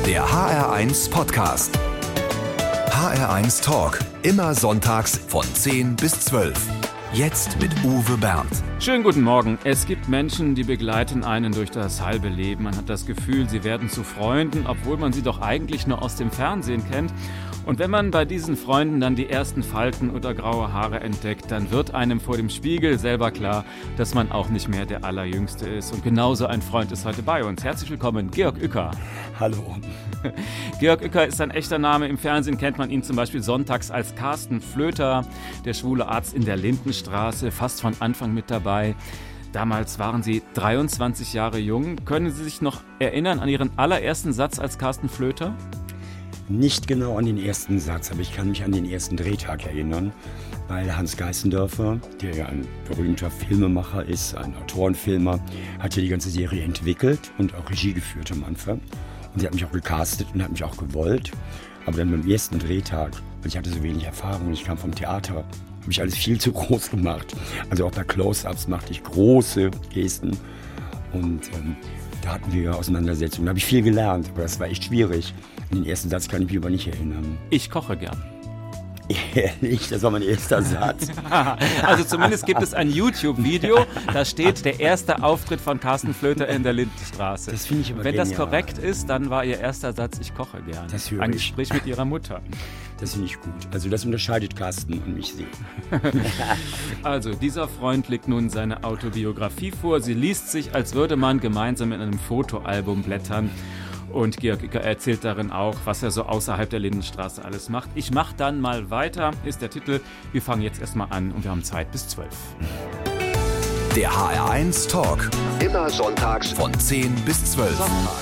Der HR1 Podcast. HR1 Talk. Immer sonntags von 10 bis 12. Jetzt mit Uwe Berndt. Schönen guten Morgen. Es gibt Menschen, die begleiten einen durch das halbe Leben. Man hat das Gefühl, sie werden zu Freunden, obwohl man sie doch eigentlich nur aus dem Fernsehen kennt. Und wenn man bei diesen Freunden dann die ersten Falten oder graue Haare entdeckt, dann wird einem vor dem Spiegel selber klar, dass man auch nicht mehr der Allerjüngste ist. Und genauso ein Freund ist heute bei uns. Herzlich willkommen, Georg Uecker. Hallo. Georg Uecker ist ein echter Name. Im Fernsehen kennt man ihn zum Beispiel sonntags als Carsten Flöter, der schwule Arzt in der Lindenstraße, fast von Anfang mit dabei. Damals waren Sie 23 Jahre jung. Können Sie sich noch erinnern an Ihren allerersten Satz als Carsten Flöter? Nicht genau an den ersten Satz, aber ich kann mich an den ersten Drehtag erinnern, weil Hans Geißendörfer, der ja ein berühmter Filmemacher ist, ein Autorenfilmer, hat ja die ganze Serie entwickelt und auch Regie geführt am Anfang. Und sie hat mich auch gecastet und hat mich auch gewollt. Aber dann beim ersten Drehtag, weil ich hatte so wenig Erfahrung, ich kam vom Theater, habe ich alles viel zu groß gemacht. Also auch bei Close-Ups machte ich große Gesten und da hatten wir Auseinandersetzungen. Da habe ich viel gelernt, aber das war echt schwierig. Den ersten Satz kann ich mich aber nicht erinnern. Ich koche gern. Ehrlich, das war mein erster Satz. Also zumindest gibt es ein YouTube-Video, da steht der erste Auftritt von Carsten Flöter in der Lindenstraße. Das finde ich aber Wenn genial. das korrekt ist, dann war Ihr erster Satz, ich koche gern. Das höre ein ich. Gespräch mit Ihrer Mutter. Das finde ich gut. Also das unterscheidet Carsten und mich sehr. Also, dieser Freund legt nun seine Autobiografie vor. Sie liest sich, als würde man gemeinsam in einem Fotoalbum blättern. Und Georg Uecker erzählt darin auch, was er so außerhalb der Lindenstraße alles macht. Ich mach dann mal weiter, ist der Titel. Wir fangen jetzt erstmal an und wir haben Zeit bis 12. Der HR1 Talk. Immer sonntags von 10 bis 12.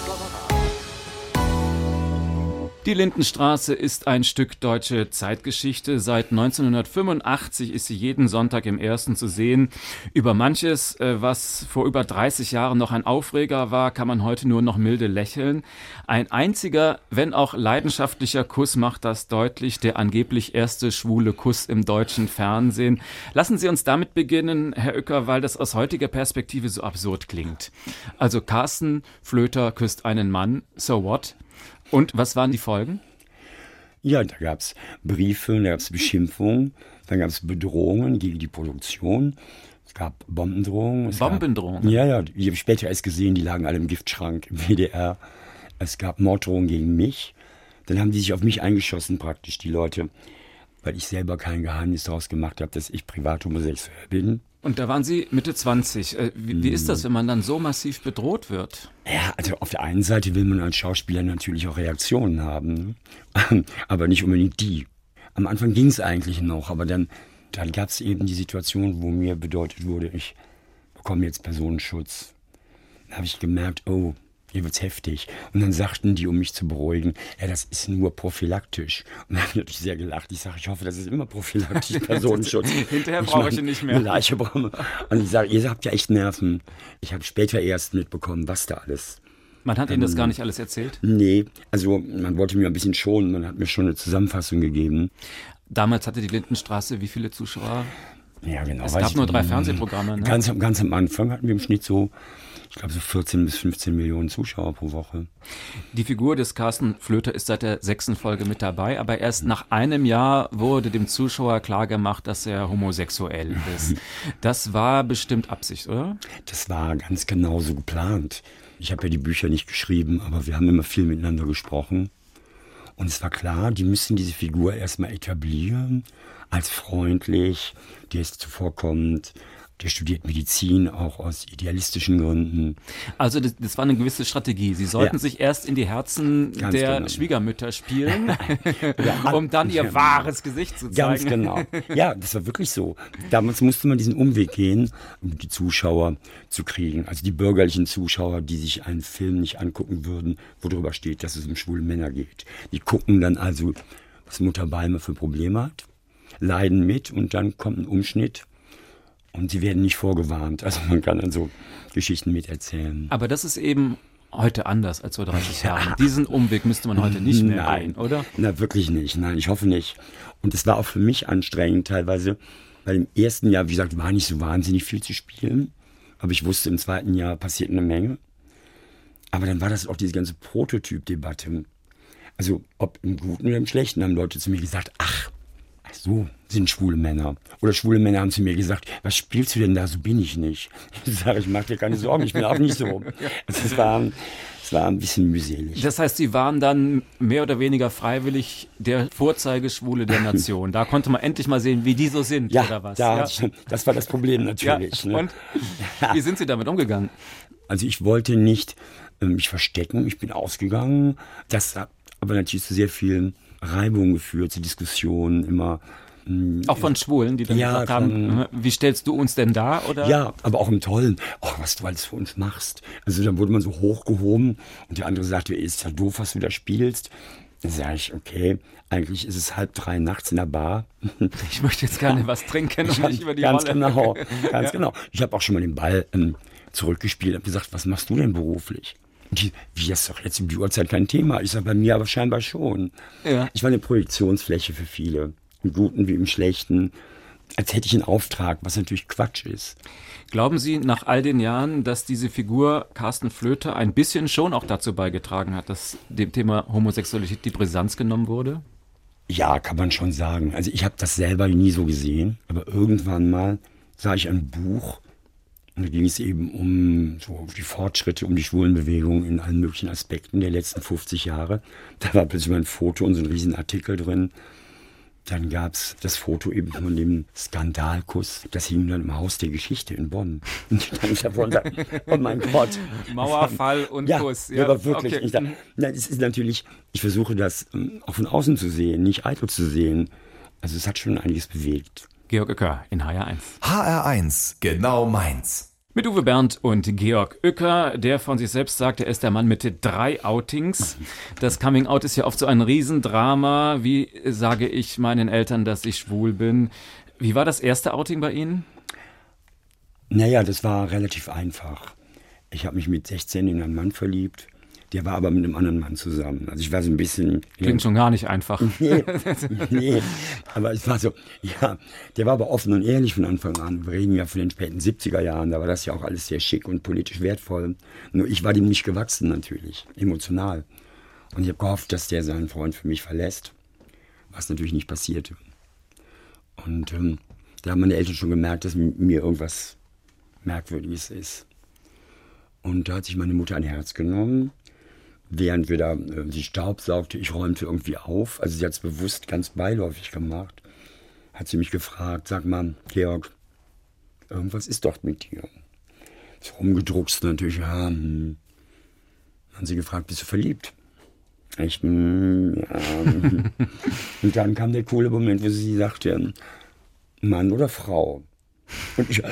Die Lindenstraße ist ein Stück deutsche Zeitgeschichte. Seit 1985 ist sie jeden Sonntag im Ersten zu sehen. Über manches, was vor über 30 Jahren noch ein Aufreger war, kann man heute nur noch milde lächeln. Ein einziger, wenn auch leidenschaftlicher Kuss macht das deutlich, der angeblich erste schwule Kuss im deutschen Fernsehen. Lassen Sie uns damit beginnen, Herr Uecker, weil das aus heutiger Perspektive so absurd klingt. Also Carsten Flöter küsst einen Mann, so what? Und was waren die Folgen? Ja, da gab es Briefe, da gab es Beschimpfungen, dann gab es Bedrohungen gegen die Produktion. Es gab Bombendrohungen. Bombendrohungen? Ja, die habe ich später erst gesehen, die lagen alle im Giftschrank im WDR. Es gab Morddrohungen gegen mich. Dann haben die sich auf mich eingeschossen praktisch, die Leute, weil ich selber kein Geheimnis daraus gemacht habe, dass ich privat homosexuell bin. Und da waren Sie Mitte 20. Wie ist das, wenn man dann so massiv bedroht wird? Ja, also auf der einen Seite will man als Schauspieler natürlich auch Reaktionen haben, aber nicht unbedingt die. Am Anfang ging es eigentlich noch, aber dann gab es eben die Situation, wo mir bedeutet wurde, ich bekomme jetzt Personenschutz. Dann habe ich gemerkt, oh, hier wird's heftig. Und dann sagten die, um mich zu beruhigen, ja, das ist nur prophylaktisch. Und dann habe ich natürlich sehr gelacht. Ich sage, ich hoffe, das ist immer prophylaktisch, Personenschutz. Hinterher brauche ich ihn nicht mehr. Eine Leiche brauche. Und ich sage, ihr habt ja echt Nerven. Ich habe später erst mitbekommen, was da alles. Man hat Ihnen das gar nicht alles erzählt? Nee, also man wollte mir ein bisschen schonen. Man hat mir schon eine Zusammenfassung gegeben. Damals hatte die Lindenstraße wie viele Zuschauer? Ja, genau. Es gab nur 3 Fernsehprogramme, ne? Ganz am Anfang hatten wir im Schnitt so, ich glaube, so 14 bis 15 Millionen Zuschauer pro Woche. Die Figur des Carsten Flöter ist seit der 6. Folge mit dabei, aber erst nach einem Jahr wurde dem Zuschauer klargemacht, dass er homosexuell ist. Das war bestimmt Absicht, oder? Das war ganz genau so geplant. Ich habe ja die Bücher nicht geschrieben, aber wir haben immer viel miteinander gesprochen. Und es war klar, die müssen diese Figur erstmal etablieren, als freundlich, der ist zuvorkommend. Der studiert Medizin, auch aus idealistischen Gründen. Also das war eine gewisse Strategie. Sie sollten sich erst in die Herzen der Schwiegermütter spielen, um dann ihr wahres Gesicht zu zeigen. Ganz genau. Ja, das war wirklich so. Damals musste man diesen Umweg gehen, um die Zuschauer zu kriegen. Also die bürgerlichen Zuschauer, die sich einen Film nicht angucken würden, wo drüber steht, dass es um schwule Männer geht. Die gucken dann also, was Mutter Balmer für Probleme hat, leiden mit und dann kommt ein Umschnitt. Und sie werden nicht vorgewarnt. Also man kann dann so Geschichten miterzählen. Aber das ist eben heute anders als vor 30 Jahren. Diesen Umweg müsste man heute nicht mehr gehen, oder? Na, wirklich nicht. Nein, ich hoffe nicht. Und es war auch für mich anstrengend teilweise, weil im ersten Jahr, wie gesagt, war nicht so wahnsinnig viel zu spielen. Aber ich wusste, im zweiten Jahr passiert eine Menge. Aber dann war das auch diese ganze Prototyp-Debatte. Also ob im Guten oder im Schlechten haben Leute zu mir gesagt, ach, so sind schwule Männer. Oder schwule Männer haben zu mir gesagt, was spielst du denn da, so bin ich nicht. Ich sage, ich mach dir keine Sorgen, ich bin auch nicht so. Es war ein bisschen mühselig. Das heißt, Sie waren dann mehr oder weniger freiwillig der Vorzeigeschwule der Nation. Da konnte man endlich mal sehen, wie die so sind, Ja, oder was? das war das Problem natürlich. Ja. Ne? Und wie sind Sie damit umgegangen? Also ich wollte nicht mich verstecken, ich bin ausgegangen. Das hat aber natürlich zu sehr vielen Reibungen geführt, zu Diskussionen immer. Auch von Schwulen, die dann gesagt haben, wie stellst du uns denn dar? Oder? Ja, aber auch im Tollen. Oh, was du alles für uns machst. Also dann wurde man so hochgehoben und der andere sagte, ist ja doof, was du da spielst. Dann sage ich, okay, eigentlich ist es 2:30 nachts in der Bar. Ich möchte jetzt gerne was trinken und nicht über die Ganz Rolle. genau, ganz genau. Ich habe auch schon mal den Ball zurückgespielt und gesagt, was machst du denn beruflich? Und die, wie, das ist doch jetzt um die Uhrzeit kein Thema. Ich sage, bei mir aber scheinbar schon. Ja. Ich war eine Projektionsfläche für viele. Im Guten wie im Schlechten, als hätte ich einen Auftrag, was natürlich Quatsch ist. Glauben Sie nach all den Jahren, dass diese Figur Carsten Flöter ein bisschen schon auch dazu beigetragen hat, dass dem Thema Homosexualität die Brisanz genommen wurde? Ja, kann man schon sagen. Also ich habe das selber nie so gesehen, aber irgendwann mal sah ich ein Buch und da ging es eben um so die Fortschritte, um die Schwulenbewegung in allen möglichen Aspekten der letzten 50 Jahre. Da war plötzlich mal ein Foto und so ein Riesenartikel drin. Dann gab es das Foto eben von dem Skandalkuss. Das hing dann im Haus der Geschichte in Bonn. Und ich stand davor und dachte, oh mein Gott. Mauerfall und ja, Kuss. Ja, aber wirklich. Okay. Ich dachte, nein, es ist natürlich, ich versuche das auch von außen zu sehen, nicht eitel zu sehen. Also es hat schon einiges bewegt. Georg Uecker in HR1. HR1, genau meins. Mit Uwe Bernd und Georg Uecker, der von sich selbst sagt, er ist der Mann mit 3 Outings. Das Coming-out ist ja oft so ein Riesendrama. Wie sage ich meinen Eltern, dass ich schwul bin? Wie war das erste Outing bei Ihnen? Naja, das war relativ einfach. Ich habe mich mit 16 in einen Mann verliebt. Der war aber mit einem anderen Mann zusammen. Also ich war so ein bisschen... Klingt schon gar nicht einfach. Nee, aber es war so, ja, der war aber offen und ehrlich von Anfang an. Wir reden ja von den späten 70er Jahren, da war das ja auch alles sehr schick und politisch wertvoll. Nur ich war dem nicht gewachsen natürlich, emotional. Und ich habe gehofft, dass der seinen Freund für mich verlässt, was natürlich nicht passierte. Und da haben meine Eltern schon gemerkt, dass mit mir irgendwas Merkwürdiges ist. Und da hat sich meine Mutter ein Herz genommen. Während wir da, sie staubsaugte, ich räumte irgendwie auf. Also sie hat es bewusst ganz beiläufig gemacht. Hat sie mich gefragt, sag mal, Georg, irgendwas ist doch mit dir. So rumgedruckst natürlich, ja. Dann hat sie gefragt, bist du verliebt? Ich, ja. Und dann kam der coole Moment, wo sie sagte, Mann oder Frau? Und ich,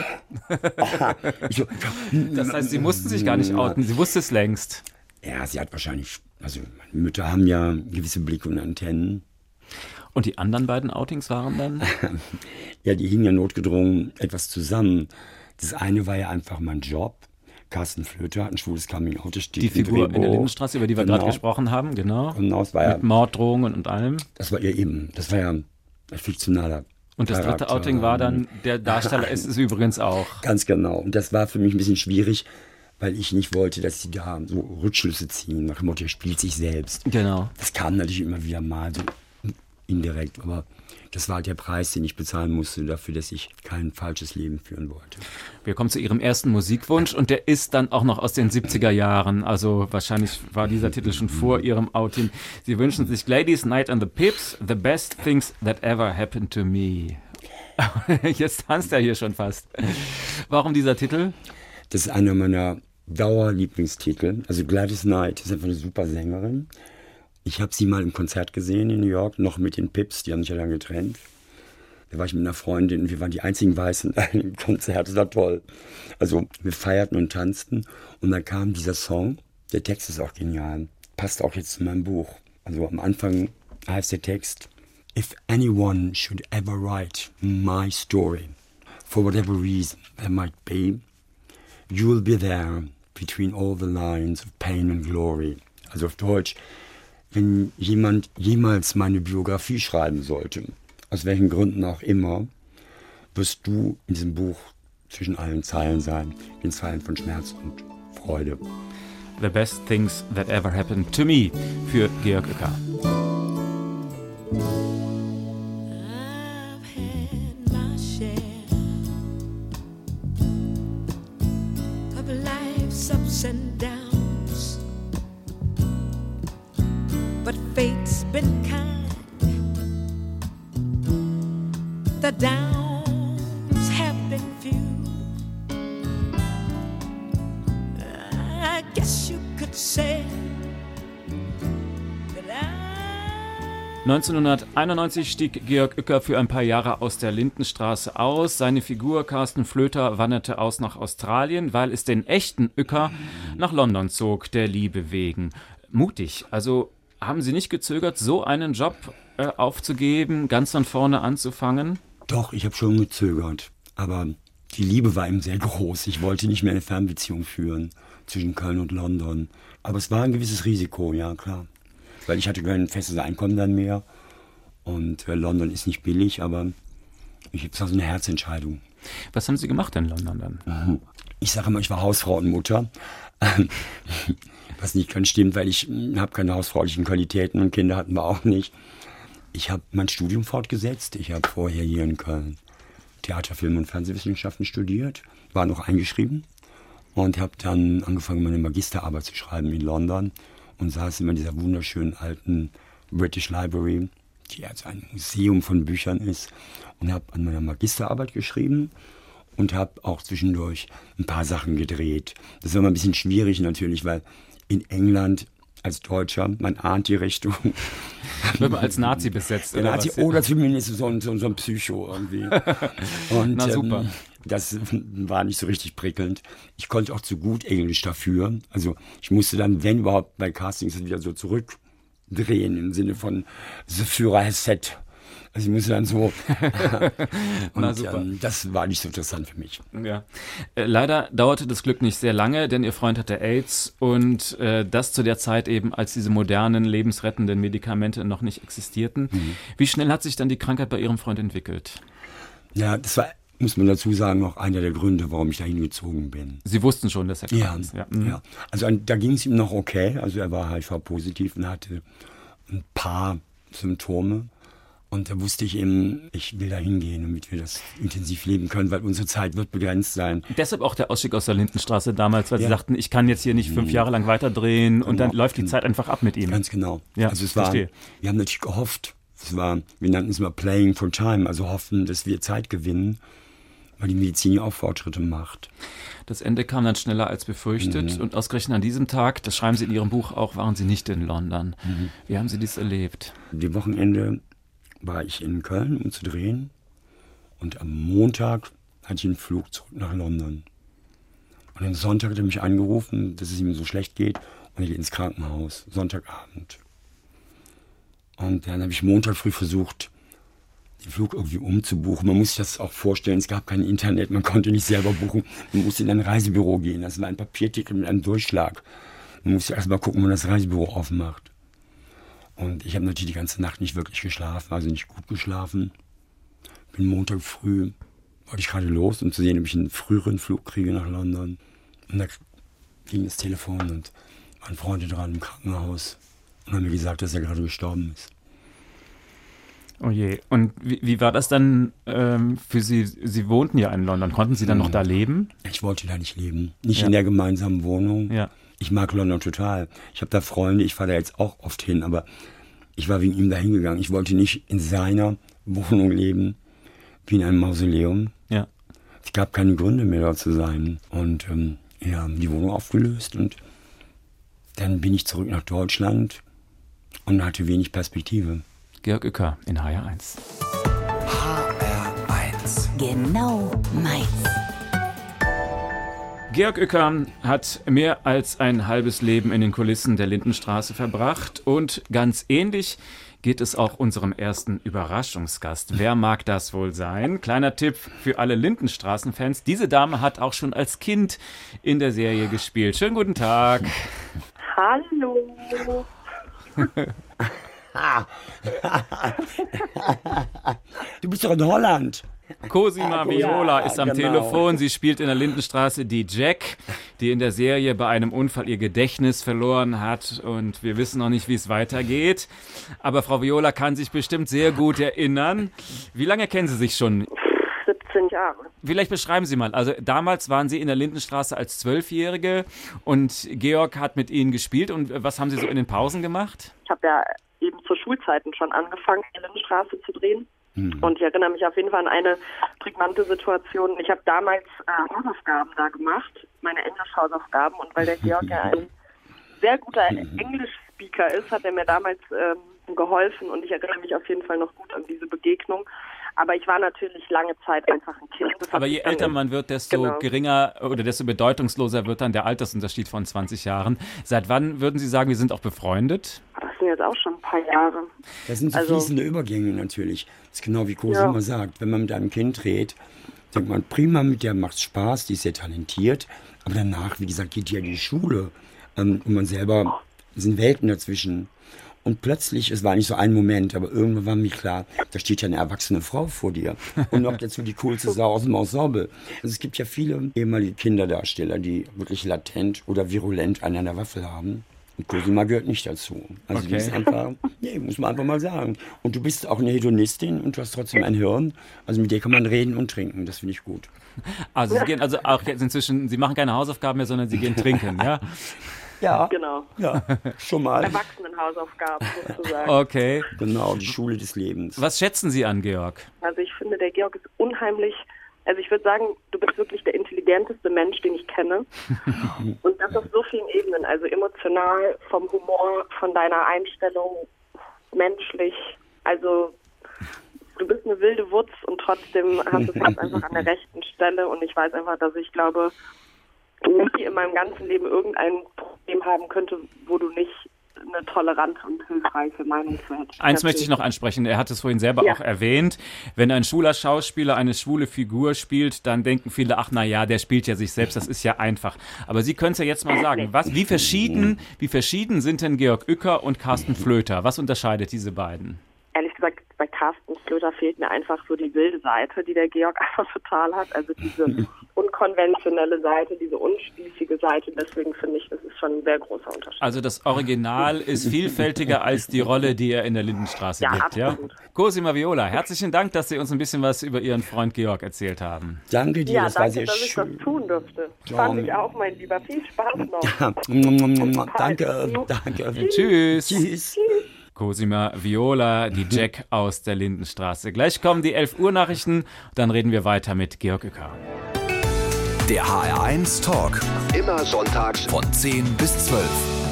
das heißt, Sie mussten sich gar nicht outen, Sie wusste es längst. Ja, sie hat wahrscheinlich, also meine Mütter haben ja gewisse Blicke und Antennen. Und die anderen beiden Outings waren dann? Ja, die hingen ja notgedrungen etwas zusammen. Das eine war ja einfach mein Job. Carsten Flöter hat ein schwules Coming-out. Die Figur in der Lindenstraße, über die wir gerade gesprochen haben, genau. Genau, es war mit Morddrohungen und allem. Das war ja eben, das war ja ein fiktionaler Und das dritte Outing war dann, der Darsteller ist es übrigens auch. Ganz genau. Und das war für mich ein bisschen schwierig, weil ich nicht wollte, dass sie da so Rückschlüsse ziehen, nach dem Motto, er spielt sich selbst. Genau. Das kam natürlich immer wieder mal so indirekt, aber das war halt der Preis, den ich bezahlen musste dafür, dass ich kein falsches Leben führen wollte. Wir kommen zu Ihrem ersten Musikwunsch und der ist dann auch noch aus den 70er Jahren, also wahrscheinlich war dieser Titel schon vor Ihrem Outing. Sie wünschen sich Ladies Night on the Pips, the best things that ever happened to me. Jetzt tanzt er hier schon fast. Warum dieser Titel? Das ist einer meiner Dauerlieblingstitel. Also Gladys Knight ist einfach eine super Sängerin. Ich habe sie mal im Konzert gesehen in New York, noch mit den Pips, die haben sich ja dann getrennt. Da war ich mit einer Freundin und wir waren die einzigen Weißen im Konzert, das war toll. Also wir feierten und tanzten und dann kam dieser Song, der Text ist auch genial, passt auch jetzt zu meinem Buch. Also am Anfang heißt der Text, If anyone should ever write my story, for whatever reason there might be, you will be there between all the lines of pain and glory. Also auf Deutsch, wenn jemand jemals meine Biografie schreiben sollte, aus welchen Gründen auch immer, wirst du in diesem Buch zwischen allen Zeilen sein, den Zeilen von Schmerz und Freude. The best things that ever happened to me für Georg Uecker. been kind. The downs have been few. I guess you could say that I 1991 stieg Georg Uecker für ein paar Jahre aus der Lindenstraße aus. Seine Figur Carsten Flöter wanderte aus nach Australien, weil es den echten Uecker nach London zog, der Liebe wegen. Mutig, also haben Sie nicht gezögert, so einen Job aufzugeben, ganz von vorne anzufangen? Doch, ich habe schon gezögert, aber die Liebe war ihm sehr groß. Ich wollte nicht mehr eine Fernbeziehung führen zwischen Köln und London. Aber es war ein gewisses Risiko, ja klar. Weil ich hatte kein festes Einkommen dann mehr. Und London ist nicht billig, aber es war so eine Herzentscheidung. Was haben Sie gemacht in London dann? Ich sage immer, ich war Hausfrau und Mutter. Was nicht ganz stimmt, weil ich habe keine hausfraulichen Qualitäten und Kinder hatten wir auch nicht. Ich habe mein Studium fortgesetzt. Ich habe vorher hier in Köln Theater, Film und Fernsehwissenschaften studiert, war noch eingeschrieben und habe dann angefangen, meine Magisterarbeit zu schreiben in London und saß immer in dieser wunderschönen alten British Library, die also ein Museum von Büchern ist, und habe an meiner Magisterarbeit geschrieben und habe auch zwischendurch ein paar Sachen gedreht. Das war immer ein bisschen schwierig natürlich, weil in England als Deutscher, man ahnt die Richtung. Wird man als Nazi besetzt, oder Nazi, was? oder zumindest so ein Psycho irgendwie. Und, na super. Das war nicht so richtig prickelnd. Ich konnte auch zu gut Englisch dafür. Also ich musste dann, wenn überhaupt, bei Castings wieder so zurückdrehen im Sinne von The Führer has set. Also ich musste dann so. Und das war nicht so interessant für mich. Ja. Leider dauerte das Glück nicht sehr lange, denn Ihr Freund hatte AIDS und das zu der Zeit eben, als diese modernen, lebensrettenden Medikamente noch nicht existierten. Wie schnell hat sich dann die Krankheit bei Ihrem Freund entwickelt? Ja, das war, muss man dazu sagen, auch einer der Gründe, warum ich da hingezogen bin. Sie wussten schon, dass er krank ist? Ja. Also da ging es ihm noch okay. Also er war HIV-positiv und hatte ein paar Symptome. Und da wusste ich eben, ich will da hingehen, damit wir das intensiv leben können, weil unsere Zeit wird begrenzt sein. Deshalb auch der Ausstieg aus der Lindenstraße damals, weil Sie sagten, ich kann jetzt hier nicht 5 Jahre lang weiterdrehen und dann läuft die Zeit einfach ab mit ihm. Ganz genau. Ja, also es war, wir haben natürlich gehofft, wir nannten es mal Playing for Time, also hoffen, dass wir Zeit gewinnen, weil die Medizin ja auch Fortschritte macht. Das Ende kam dann schneller als befürchtet und ausgerechnet an diesem Tag, das schreiben Sie in Ihrem Buch auch, waren Sie nicht in London. Wie haben Sie dies erlebt? Die Wochenende war ich in Köln, um zu drehen. Und am Montag hatte ich einen Flug zurück nach London. Und am Sonntag hat er mich angerufen, dass es ihm so schlecht geht. Und er geht ins Krankenhaus, Sonntagabend. Und dann habe ich Montag früh versucht, den Flug irgendwie umzubuchen. Man muss sich das auch vorstellen, es gab kein Internet, man konnte nicht selber buchen. Man musste in ein Reisebüro gehen, das war ein Papierticket mit einem Durchschlag. Man musste erst mal gucken, wann das Reisebüro aufmacht. Und ich habe natürlich die ganze Nacht nicht wirklich geschlafen, also nicht gut geschlafen. Bin Montag früh, wollte ich gerade los, um zu sehen, ob ich einen früheren Flug kriege nach London. Und da ging das Telefon und waren Freunde dran im Krankenhaus und haben mir gesagt, dass er gerade gestorben ist. Oh je. Und wie war das dann für Sie? Sie wohnten ja in London. Konnten Sie dann noch da leben? Ich wollte da nicht leben. Nicht in der gemeinsamen Wohnung. Ja. Ich mag London total. Ich habe da Freunde, ich fahre da jetzt auch oft hin, aber ich war wegen ihm da hingegangen. Ich wollte nicht in seiner Wohnung leben, wie in einem Mausoleum. Ja. Es gab keine Gründe mehr, dort zu sein. Und die Wohnung aufgelöst und dann bin ich zurück nach Deutschland und hatte wenig Perspektive. Georg Uecker in HR1. HR1. Genau meins. Georg Uecker hat mehr als ein halbes Leben in den Kulissen der Lindenstraße verbracht und ganz ähnlich geht es auch unserem ersten Überraschungsgast. Wer mag das wohl sein? Kleiner Tipp für alle Lindenstraßen-Fans. Diese Dame hat auch schon als Kind in der Serie gespielt. Schönen guten Tag. Hallo. Du bist doch in Holland. Cosima Viola ist am genau. Telefon. Sie spielt in der Lindenstraße die Jack, die in der Serie bei einem Unfall ihr Gedächtnis verloren hat. Und wir wissen noch nicht, wie es weitergeht. Aber Frau Viola kann sich bestimmt sehr gut erinnern. Wie lange kennen Sie sich schon? 17 Jahre. Vielleicht beschreiben Sie mal. Also damals waren Sie in der Lindenstraße als 12-Jährige und Georg hat mit Ihnen gespielt. Und was haben Sie so in den Pausen gemacht? Ich habe ja eben zu Schulzeiten schon angefangen, die Lindenstraße zu drehen. Und ich erinnere mich auf jeden Fall an eine prägnante Situation. Ich habe damals Hausaufgaben da gemacht, meine Englisch-Hausaufgaben. Und weil der Georg ja ein sehr guter Englisch-Speaker ist, hat er mir damals geholfen. Und ich erinnere mich auf jeden Fall noch gut an diese Begegnung. Aber ich war natürlich lange Zeit einfach ein Kind. Aber je älter man wird, desto geringer oder desto bedeutungsloser wird dann der Altersunterschied von 20 Jahren. Seit wann würden Sie sagen, wir sind auch befreundet? Das sind jetzt auch schon ein paar Jahre. Das sind so fließende Übergänge natürlich. Das ist genau wie Cosima sagt. Wenn man mit einem Kind redet, denkt man, prima, mit der macht's Spaß, die ist sehr talentiert. Aber danach, wie gesagt, geht die ja in die Schule. Und man selber, sind Welten dazwischen. Und plötzlich, es war nicht so ein Moment, aber irgendwann war mir klar, da steht ja eine erwachsene Frau vor dir. Und noch dazu die coolste Sau aus dem Ensemble. Also es gibt ja viele ehemalige Kinderdarsteller, die wirklich latent oder virulent einen an der Waffel haben. Und Cosima gehört nicht dazu. Also die ist einfach, muss man einfach mal sagen. Und du bist auch eine Hedonistin und du hast trotzdem ein Hirn. Also mit dir kann man reden und trinken, das finde ich gut. Also Sie gehen also auch jetzt inzwischen, Sie machen keine Hausaufgaben mehr, sondern Sie gehen trinken, ja? Ja, Genau. ja, schon mal. Erwachsenenhausaufgaben sozusagen. Okay. Genau, die Schule des Lebens. Was schätzen Sie an Georg? Also ich finde, der Georg ist unheimlich, also ich würde sagen, du bist wirklich der intelligenteste Mensch, den ich kenne. Und das auf so vielen Ebenen, also emotional, vom Humor, von deiner Einstellung, menschlich. Also du bist eine wilde Wutz und trotzdem hast du es halt einfach an der rechten Stelle. Und ich weiß einfach, dass ich glaube, nie in meinem ganzen Leben irgendein Problem haben könnte, wo du nicht eine tolerante und hilfreiche Meinung zu hättest. Eins möchte ich noch ansprechen, er hat es vorhin selber auch erwähnt, wenn ein schwuler Schauspieler eine schwule Figur spielt, dann denken viele, ach na ja, der spielt ja sich selbst, das ist ja einfach. Aber Sie können es ja jetzt mal sagen, wie verschieden sind denn Georg Uecker und Carsten Flöter? Was unterscheidet diese beiden? Ehrlich gesagt, bei Carsten Flöter fehlt mir einfach so die wilde Seite, die der Georg einfach total hat. Also diese unkonventionelle Seite, diese unspießige Seite. Deswegen finde ich, das ist schon ein sehr großer Unterschied. Also das Original ist vielfältiger als die Rolle, die er in der Lindenstraße gibt. Absolut. Ja? Cosima Viola, herzlichen Dank, dass Sie uns ein bisschen was über Ihren Freund Georg erzählt haben. Danke dir, das war sehr dass ich schön. das tun durfte. Fand ich auch, mein Lieber. Viel Spaß noch. Danke. Tschüss. Tschüss. Cosima Viola, die Jack aus der Lindenstraße. Gleich kommen die 11 Uhr Nachrichten, dann reden wir weiter mit Georg Uecker. Der HR1 Talk. Immer sonntags von 10 bis 12.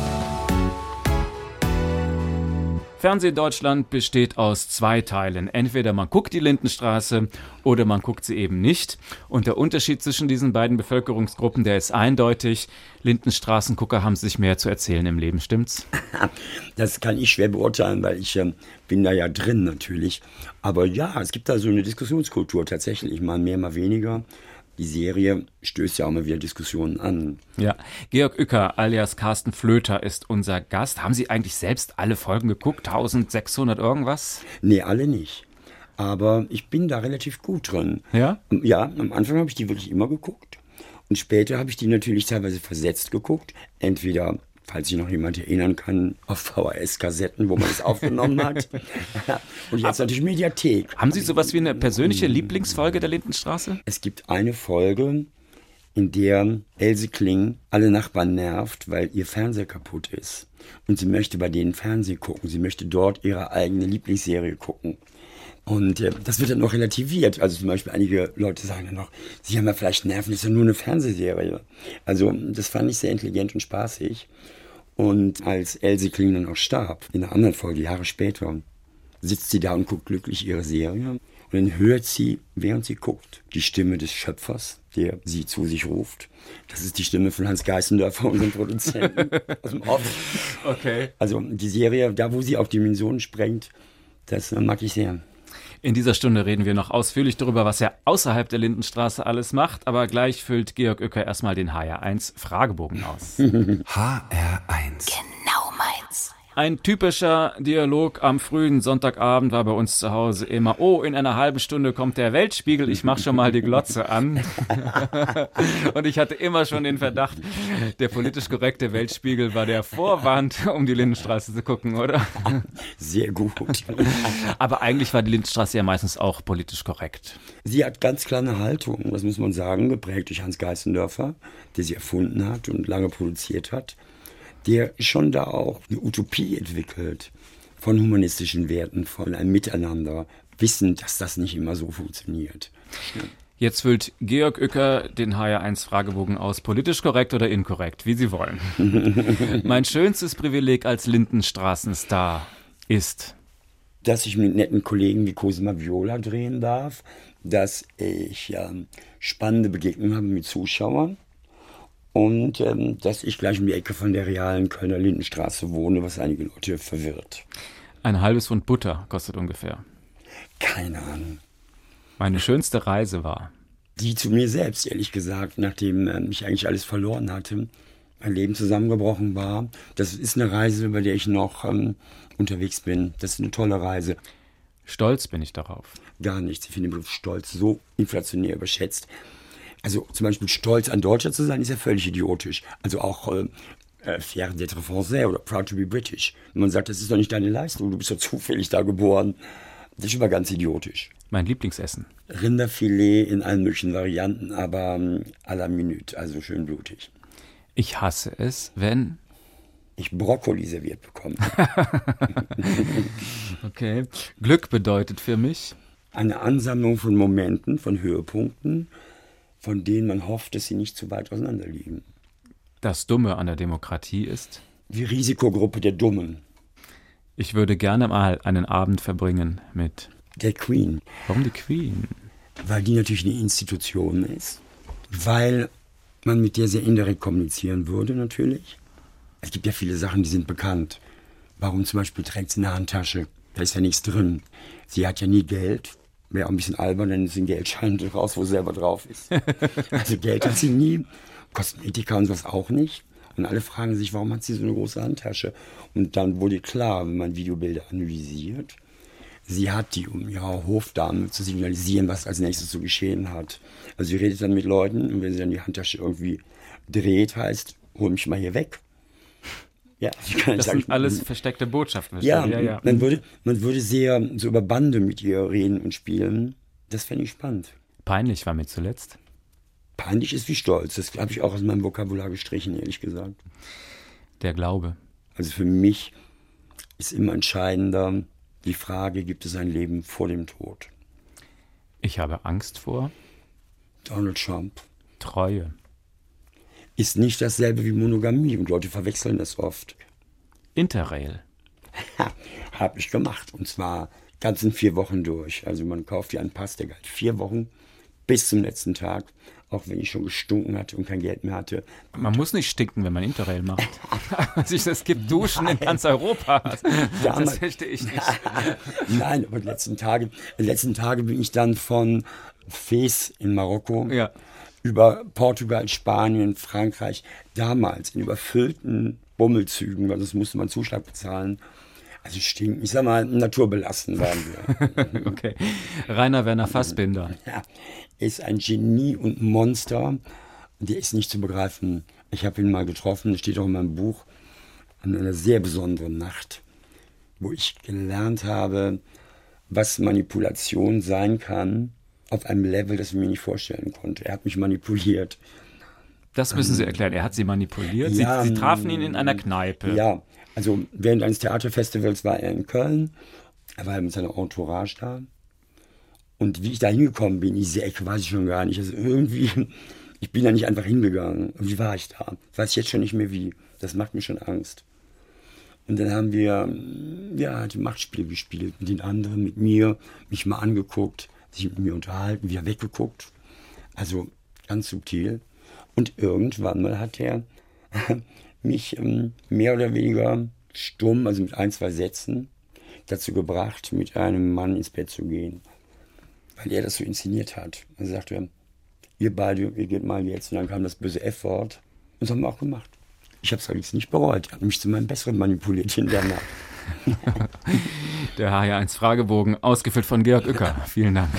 Fernsehdeutschland besteht aus 2 Teilen. Entweder man guckt die Lindenstraße oder man guckt sie eben nicht. Und der Unterschied zwischen diesen beiden Bevölkerungsgruppen, der ist eindeutig. Lindenstraßengucker haben sich mehr zu erzählen im Leben, stimmt's? Das kann ich schwer beurteilen, weil ich bin da ja drin natürlich. Aber ja, es gibt da so eine Diskussionskultur tatsächlich, mal mehr, mal weniger. Die Serie stößt ja auch mal wieder Diskussionen an. Ja, Georg Uecker alias Carsten Flöter ist unser Gast. Haben Sie eigentlich selbst alle Folgen geguckt? 1600 irgendwas? Nee, alle nicht. Aber ich bin da relativ gut drin. Ja? Ja, am Anfang habe ich die wirklich immer geguckt. Und später habe ich die natürlich teilweise versetzt geguckt. Entweder, falls sich noch jemand erinnern kann, auf VHS-Kassetten, wo man es aufgenommen hat. Und jetzt natürlich Mediathek. Haben Sie sowas wie eine persönliche Lieblingsfolge der Lindenstraße? Es gibt eine Folge, in der Else Kling alle Nachbarn nervt, weil ihr Fernseher kaputt ist. Und sie möchte bei denen Fernsehen gucken. Sie möchte dort ihre eigene Lieblingsserie gucken. Und das wird dann noch relativiert. Also zum Beispiel einige Leute sagen dann noch, sie haben ja vielleicht Nerven, das ist ja nur eine Fernsehserie. Also das fand ich sehr intelligent und spaßig. Und als Else Kling dann auch starb, in einer anderen Folge, Jahre später, sitzt sie da und guckt glücklich ihre Serie. Und dann hört sie, während sie guckt, die Stimme des Schöpfers, der sie zu sich ruft. Das ist die Stimme von Hans Geißendörfer, unserem Produzenten aus dem Off. Okay. Also die Serie, da wo sie auch Dimensionen sprengt, das mag ich sehr. In dieser Stunde reden wir noch ausführlich darüber, was er außerhalb der Lindenstraße alles macht. Aber gleich füllt Georg Uecker erstmal den HR1 Fragebogen aus. HR1. Genau meins. Ein typischer Dialog am frühen Sonntagabend war bei uns zu Hause immer, oh, in einer halben Stunde kommt der Weltspiegel, ich mach schon mal die Glotze an. Und ich hatte immer schon den Verdacht, der politisch korrekte Weltspiegel war der Vorwand, um die Lindenstraße zu gucken, oder? Sehr gut. Aber eigentlich war die Lindenstraße ja meistens auch politisch korrekt. Sie hat ganz klar eine Haltung, das muss man sagen, geprägt durch Hans Geißendörfer, der sie erfunden hat und lange produziert hat, der schon da auch eine Utopie entwickelt von humanistischen Werten, von einem Miteinander, wissen, dass das nicht immer so funktioniert. Ja. Jetzt füllt Georg Uecker den HR1-Fragebogen aus, politisch korrekt oder inkorrekt, wie Sie wollen. Mein schönstes Privileg als Lindenstraßenstar ist, dass ich mit netten Kollegen wie Cosima Viola drehen darf, dass ich spannende Begegnungen habe mit Zuschauern und dass ich gleich um die Ecke von der realen Kölner Lindenstraße wohne, was einige Leute verwirrt. Ein halbes Pfund Butter kostet ungefähr. Keine Ahnung. Meine schönste Reise war? Die zu mir selbst, ehrlich gesagt, nachdem ich eigentlich alles verloren hatte, mein Leben zusammengebrochen war. Das ist eine Reise, bei der ich noch unterwegs bin. Das ist eine tolle Reise. Stolz bin ich darauf. Gar nichts. Ich finde den Begriff Stolz so inflationär überschätzt. Also zum Beispiel stolz, ein Deutscher zu sein, ist ja völlig idiotisch. Also auch fier d'être français oder proud to be British. Wenn man sagt, das ist doch nicht deine Leistung, du bist doch zufällig da geboren. Das ist immer ganz idiotisch. Mein Lieblingsessen? Rinderfilet in allen möglichen Varianten, aber à la minute, also schön blutig. Ich hasse es, wenn ich Brokkoli serviert bekomme. Okay. Glück bedeutet für mich? Eine Ansammlung von Momenten, von Höhepunkten, von denen man hofft, dass sie nicht zu weit auseinander liegen. Das Dumme an der Demokratie ist? Die Risikogruppe der Dummen. Ich würde gerne mal einen Abend verbringen mit der Queen. Warum die Queen? Weil die natürlich eine Institution ist. Weil man mit der sehr indirekt kommunizieren würde natürlich. Es gibt ja viele Sachen, die sind bekannt. Warum zum Beispiel trägt sie eine Handtasche? Da ist ja nichts drin. Sie hat ja nie Geld. Wäre auch ein bisschen albern, dann ist ein Geldschein raus, wo selber drauf ist. Also Geld hat sie nie. Kosmetika und sowas auch nicht. Und alle fragen sich, warum hat sie so eine große Handtasche? Und dann wurde klar, wenn man Videobilder analysiert, sie hat die, um ihrer Hofdame zu signalisieren, was als nächstes so geschehen hat. Also sie redet dann mit Leuten und wenn sie dann die Handtasche irgendwie dreht, heißt, hol mich mal hier weg. Ja, das sind alles versteckte Botschaften. Ja, ja. Man würde sehr so über Bande mit ihr reden und spielen. Das fände ich spannend. Peinlich war mir zuletzt? Peinlich ist wie stolz. Das habe ich auch aus meinem Vokabular gestrichen, ehrlich gesagt. Der Glaube. Also für mich ist immer entscheidender die Frage, gibt es ein Leben vor dem Tod? Ich habe Angst vor? Donald Trump. Treue. Ist nicht dasselbe wie Monogamie und Leute verwechseln das oft. Interrail. Habe ich gemacht und zwar ganzen 4 Wochen durch. Also man kauft ja einen Pass, der galt 4 Wochen bis zum letzten Tag. Auch wenn ich schon gestunken hatte und kein Geld mehr hatte. Man muss nicht stinken, wenn man Interrail macht. Es gibt Duschen in ganz Europa. Das verstehe ich nicht. Nein, aber die letzten Tage bin ich dann von Fez in Marokko über Portugal, Spanien, Frankreich, damals in überfüllten Bummelzügen, weil das musste man Zuschlag bezahlen. Also stinken, ich sag mal, naturbelassen waren wir. Okay. Rainer Werner Fassbinder. Ja, er ist ein Genie und Monster. Der ist nicht zu begreifen. Ich habe ihn mal getroffen, das steht auch in meinem Buch, an einer sehr besonderen Nacht, wo ich gelernt habe, was Manipulation sein kann, auf einem Level, das ich mir nicht vorstellen konnte. Er hat mich manipuliert. Das müssen Sie erklären. Er hat Sie manipuliert? Ja, Sie trafen ihn in einer Kneipe. Ja, also während eines Theaterfestivals war er in Köln. Er war mit seiner Entourage da. Und wie ich da hingekommen bin, diese Ecke weiß ich schon gar nicht. Also irgendwie, ich bin da nicht einfach hingegangen. Wie war ich da? Ich weiß jetzt schon nicht mehr wie. Das macht mir schon Angst. Und dann haben wir die Machtspiele gespielt mit den anderen, mit mir, mich mal angeguckt, sich mit mir unterhalten, wieder weggeguckt. Also ganz subtil. Und irgendwann mal hat er mich mehr oder weniger stumm, also mit 1, 2 Sätzen, dazu gebracht, mit einem Mann ins Bett zu gehen. Weil er das so inszeniert hat. Er sagte, ihr beide, ihr geht mal jetzt. Und dann kam das böse F-Wort. Und das haben wir auch gemacht. Ich habe es allerdings nicht bereut. Er hat mich zu meinem Besseren manipuliert hinterher. Der HR1-Fragebogen, ausgefüllt von Georg Uecker. Vielen Dank.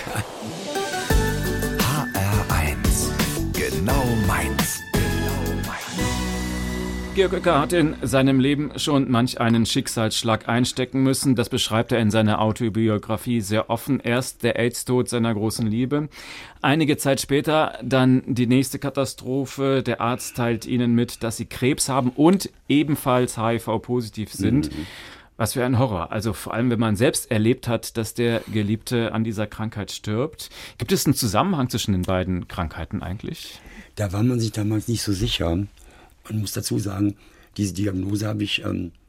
HR1. Genau meins. Georg Uecker hat in seinem Leben schon manch einen Schicksalsschlag einstecken müssen. Das beschreibt er in seiner Autobiografie sehr offen. Erst der AIDS-Tod seiner großen Liebe. Einige Zeit später dann die nächste Katastrophe. Der Arzt teilt ihnen mit, dass sie Krebs haben und ebenfalls HIV-positiv sind. Was für ein Horror. Also vor allem, wenn man selbst erlebt hat, dass der Geliebte an dieser Krankheit stirbt. Gibt es einen Zusammenhang zwischen den beiden Krankheiten eigentlich? Da war man sich damals nicht so sicher. Man muss dazu sagen, diese Diagnose habe ich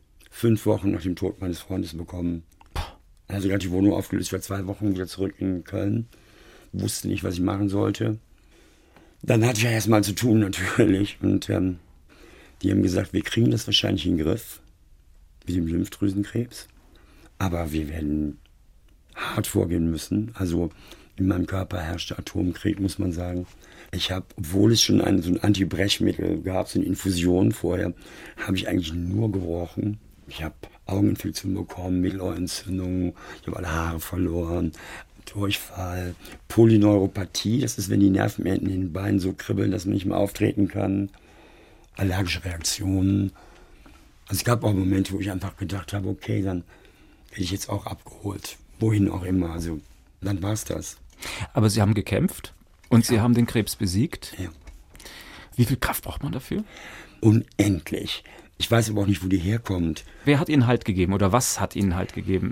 5 Wochen nach dem Tod meines Freundes bekommen. Also gerade die Wohnung aufgelöst, ich war 2 Wochen wieder zurück in Köln. Wusste nicht, was ich machen sollte. Dann hatte ich ja erstmal zu tun natürlich. Und die haben gesagt, wir kriegen das wahrscheinlich in den Griff mit dem Lymphdrüsenkrebs. Aber wir werden hart vorgehen müssen. Also in meinem Körper herrschte Atomkrieg, muss man sagen. Ich habe, obwohl es schon so ein Antibrechmittel gab, so eine Infusion vorher, habe ich eigentlich nur gebrochen. Ich habe Augeninfektionen bekommen, Mittelohrentzündung, ich habe alle Haare verloren, Durchfall, Polyneuropathie, das ist, wenn die Nervenenden in den Beinen so kribbeln, dass man nicht mehr auftreten kann, allergische Reaktionen. Also es gab auch Momente, wo ich einfach gedacht habe, okay, dann werde ich jetzt auch abgeholt, wohin auch immer, also dann war es das. Aber Sie haben gekämpft und Sie haben den Krebs besiegt. Ja. Wie viel Kraft braucht man dafür? Unendlich. Ich weiß aber auch nicht, wo die herkommt. Wer hat Ihnen Halt gegeben oder was hat Ihnen Halt gegeben?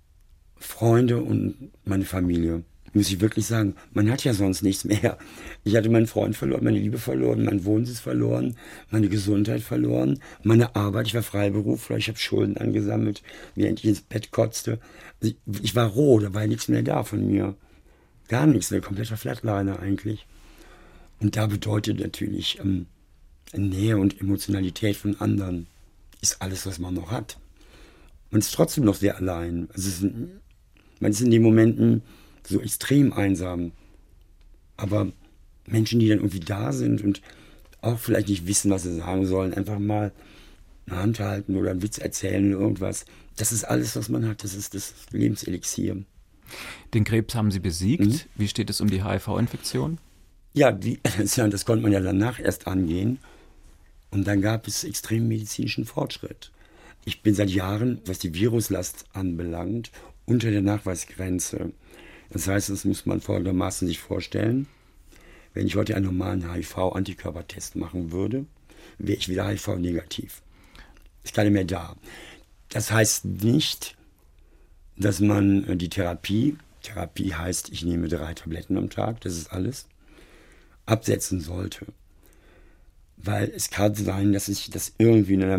Freunde und meine Familie, muss ich wirklich sagen. Man hat ja sonst nichts mehr. Ich hatte meinen Freund verloren, meine Liebe verloren, meinen Wohnsitz verloren, meine Gesundheit verloren, meine Arbeit. Ich war Freiberufler, ich habe Schulden angesammelt, während ich ins Bett kotzte. Also ich war roh, da war nichts mehr da von mir. Gar nichts, ein kompletter Flatliner eigentlich. Und da bedeutet natürlich Nähe und Emotionalität von anderen ist alles, was man noch hat. Man ist trotzdem noch sehr allein. Also man ist in den Momenten so extrem einsam. Aber Menschen, die dann irgendwie da sind und auch vielleicht nicht wissen, was sie sagen sollen, einfach mal eine Hand halten oder einen Witz erzählen oder irgendwas. Das ist alles, was man hat. Das ist das Lebenselixier. Den Krebs haben Sie besiegt. Wie steht es um die HIV-Infektion? Ja, das konnte man ja danach erst angehen. Und dann gab es extremen medizinischen Fortschritt. Ich bin seit Jahren, was die Viruslast anbelangt, unter der Nachweisgrenze. Das heißt, das muss man folgendermaßen sich vorstellen. Wenn ich heute einen normalen HIV-Antikörpertest machen würde, wäre ich wieder HIV-negativ. Ist keine mehr da. Das heißt nicht, dass man die Therapie heißt, ich nehme 3 Tabletten am Tag, das ist alles, absetzen sollte. Weil es kann sein, dass sich das irgendwie in einer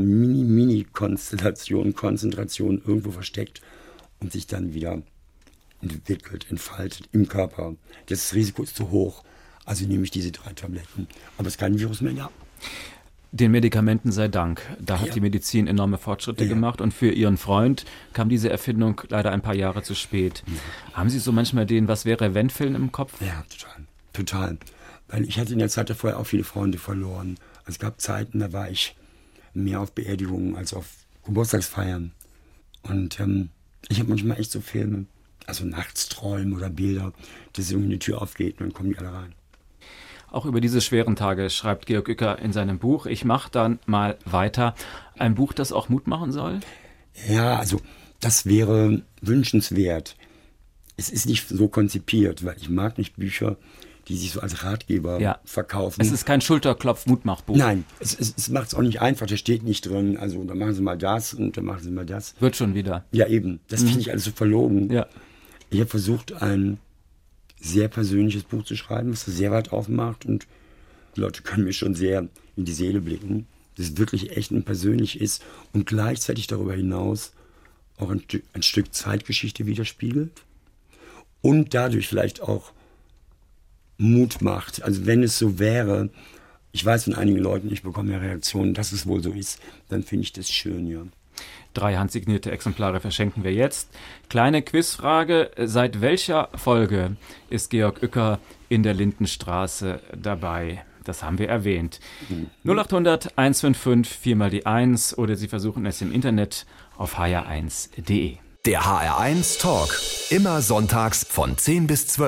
Konzentration irgendwo versteckt und sich dann wieder entwickelt, entfaltet im Körper. Das Risiko ist zu hoch, also nehme ich diese 3 Tabletten. Aber es ist kein Virus mehr da. Den Medikamenten sei Dank. Da hat die Medizin enorme Fortschritte gemacht und für Ihren Freund kam diese Erfindung leider ein paar Jahre zu spät. Haben Sie so manchmal den Was-wäre-wenn-Film im Kopf? Ja, total. Weil ich hatte in der Zeit davor auch viele Freunde verloren. Also es gab Zeiten, da war ich mehr auf Beerdigungen als auf Geburtstagsfeiern. Und ich habe manchmal echt so Filme, also nachts Träume oder Bilder, dass irgendwie eine Tür aufgeht und dann kommen die alle rein. Auch über diese schweren Tage schreibt Georg Uecker in seinem Buch. Ich mache dann mal weiter. Ein Buch, das auch Mut machen soll? Ja, also das wäre wünschenswert. Es ist nicht so konzipiert, weil ich mag nicht Bücher, die sich so als Ratgeber verkaufen. Es ist kein Schulterklopf-Mutmachbuch. Nein, es macht es auch nicht einfach. Da steht nicht drin, also da machen Sie mal das und dann machen Sie mal das. Wird schon wieder. Ja, eben. Das finde ich alles so verlogen. Ja. Ich habe versucht, ein sehr persönliches Buch zu schreiben, was das sehr weit aufmacht und die Leute können mir schon sehr in die Seele blicken, das wirklich echt und persönlich ist und gleichzeitig darüber hinaus auch ein Stück Zeitgeschichte widerspiegelt und dadurch vielleicht auch Mut macht. Also wenn es so wäre, ich weiß von einigen Leuten, ich bekomme ja Reaktionen, dass es wohl so ist, dann finde ich das schön, ja. 3 handsignierte Exemplare verschenken wir jetzt. Kleine Quizfrage, seit welcher Folge ist Georg Uecker in der Lindenstraße dabei? Das haben wir erwähnt. 0800 155 4 mal die 1 oder Sie versuchen es im Internet auf hr1.de. Der HR1 Talk. Immer sonntags von 10 bis 12.